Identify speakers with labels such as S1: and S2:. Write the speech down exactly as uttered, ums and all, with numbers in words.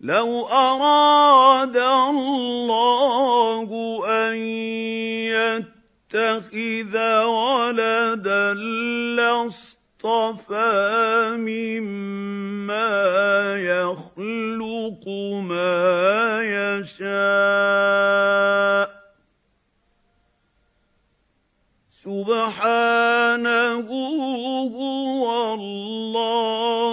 S1: لو أراد الله أن يتخذ ولدا لاصطفى مما يخلق ما يشاء سبحانه هو الله